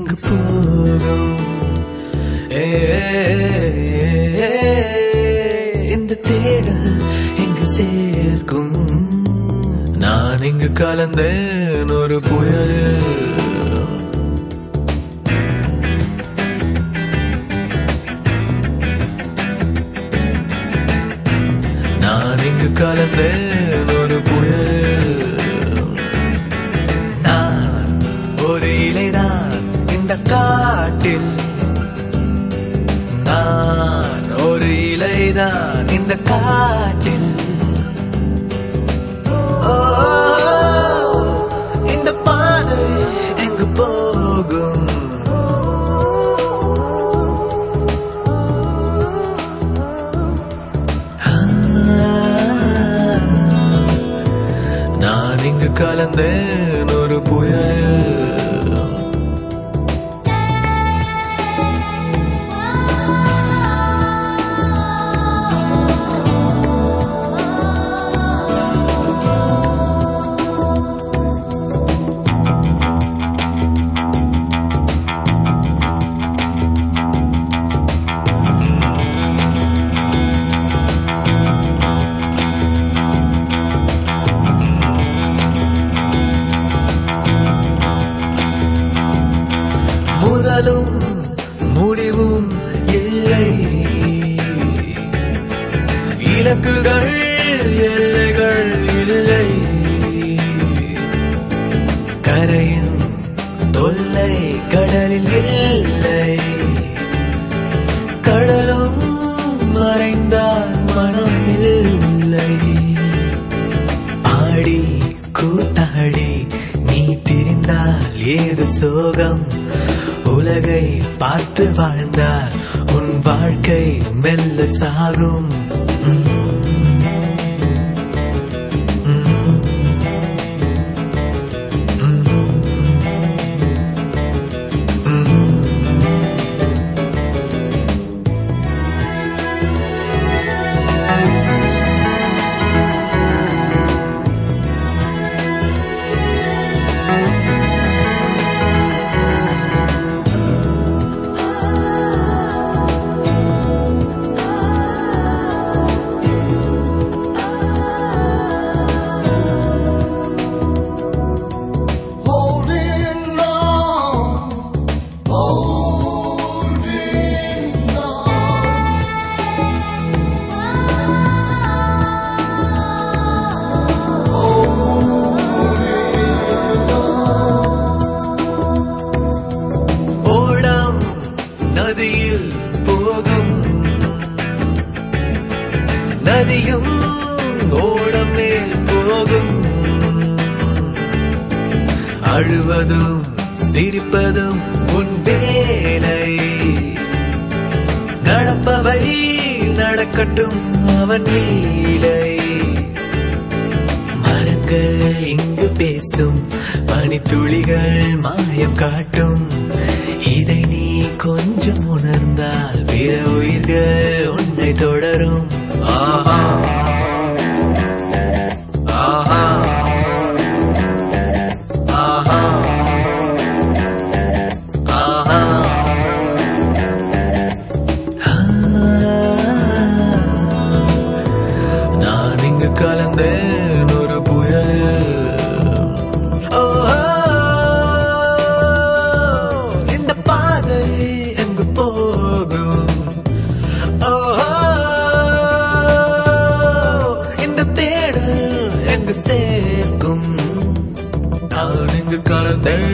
எங்கு போகும் இந்த தேடல் எங்கு சேர்க்கும் நான் இங்கு கலந்தேன் ஒரு புயல் நான் இங்கு கலந்தேன் ஒரு புயல் நான் ஒரு இலைதான் இந்த காட்டில் நான் ஒரு இலைதான் இந்த காட்டில் இந்த பாதை எங்கு போகும் நான் இங்கு கலந்தேன் ஒரு புயல் முதலும் முடிவும் இல்லை இலக்குகள் எல்லைகள் இல்லை கரையும் தொல்லை கடலில் இல்லை கடலும் மறைந்தால் மனம் இல்லை ஆடி கூத்தாடி நீ திரிந்தால் ஏது சோகம் உலகை பார்த்து வாழ்ந்தால் உன் வாழ்க்கை மெல்ல சாகும் நதியில் போகும் நதியும் ஓடம் மேல் போகும் அழுவதும் சிரிப்பதும் உன் வேலை நடப்பவை நடக்கட்டும் அவன் லீலை மரங்கள் இங்கு பேசும் பனித்துளிகள் மாயம் காட்டும் இதை நீ கொஞ்சம் உணர்ந்தால் பிற உயிர்கள் உன்னை தொடரும் ஆஹா ஆஹா ஆஹா ஆஹா நான் இங்கு கலந்தேன் ஒரு புயல் சேர்க்கும் நான் இங்கு கலந்தேன்